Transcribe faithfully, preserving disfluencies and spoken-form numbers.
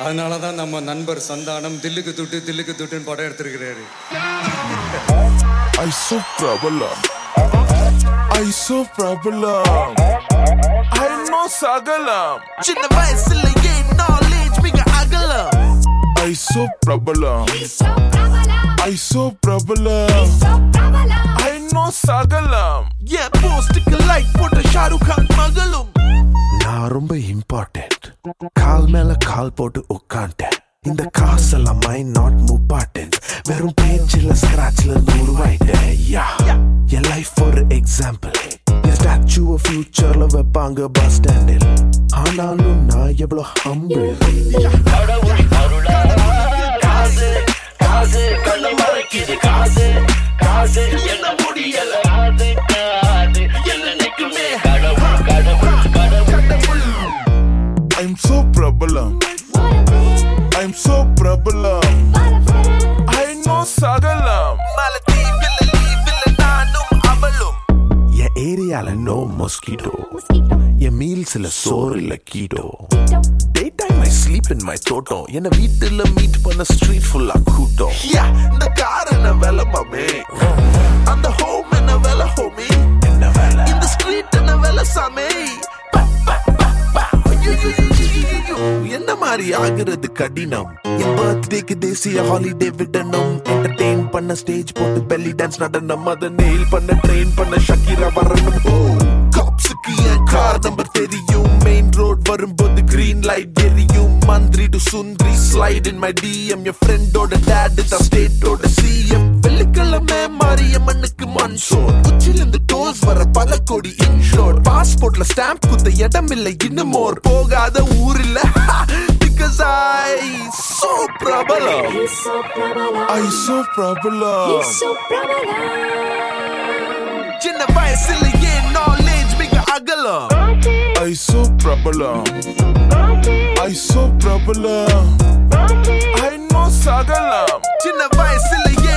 அதனால தான் நம்ம நண்பர் சந்தானம் தில்லுக்கு துட்டு தில்லுக்கு துட்டுன்னு படம் எடுத்திருக்கிறாரு. I so problem. I so problem. I know sagalam. சின்ன வயசுல ஏன் knowledge மிக அகலம். I so problem. I so problem. I know sagalam. Yeah, போஸ்டுக்கு லைக் போட்ட ஷாருக் கான் மகளும். நான் ரொம்ப இம்பார்ட்டன்ட். கால் மேல கால் போட்டு உட்காண்டேன். இந்த காசெல்லாம் மைண்ட் நாட் முப்பாட்டன்ட். வெறும் பேச்சில் ஸ்கிராட்ச்ல உருவாயிட்டேன். என் லைஃப் ஒரு எக்ஸாம்பிள். என் ஸ்டாச்சுவ ஃபியூச்சர்ல வைப்பாங்க பஸ் ஸ்டாண்டில். ஆனாலும் நான் எவ்வளோ ஹம்பிள். காசு காசு கண்ணை மறைக்குது காசு காசு என்ன முடியல காசு காசு என்னைக்குமே கடவுள் கடவுள் கடவுள். I'm so problem. I'm so problem. I know sagalam. மலத்தீவில் லீவில் நானும் அவளும். என் ஏரியால நோ மொஸ்கிட்டோ. என் மீல்ஸ்ல சோறு இல்ல keto. Day time I sleep in my தோட்டம். என்ன வீட்டுல மீட் பண்ண ஸ்ட்ரீட் ஃபுல்லா கூட்டம். இந்த கார் என்ன வேலை மாமே, அந்த ஹோம் என்ன வேலை ஹோமி, என்ன வேலை இந்த ஸ்ட்ரீட் என்ன வேலை சாமே. என்ன மாதிரி ஆகுறது கடினம். என் பர்த்டேக்கு தேசிய ஹாலிடே விடணும். என்டர்டெயின் பண்ண ஸ்டேஜ் போட்டு பெல்லி டான்ஸ் நடனம். அதை நெயில் பண்ண ட்ரெயின் பண்ண ஷக்கீரா வரணும். காப்ஸுக்கு என் கார் நம்பர் தெரியும். மெயின் ரோட் வரும்போது கிரீன் லைட் எரியும். மந்திரி டு சுந்தரி ஸ்லைட் இன் மை டிஎம். என் ஃப்ரெண்டோட டேட் தான் ஸ்டேட்டோட சிஎம். வெள்ளிக்கிழமை மாரியம்மனுக்கு மன்சோர். உச்சிலிருந்து டோஸ் வர பல கோடி இன்ஷோர். பாஸ்போர்ட்ல ஸ்டாம்ப் குத்த இடம் இல்லை இன்னும் மோர். போகாத ஊர் இல்ல because I so பிரபலம். I so problem. சின்ன வயசுல ஏன் knowledge மிக அகலம். I so problem. I so problem. I know sagalam. சின்ன வயசுல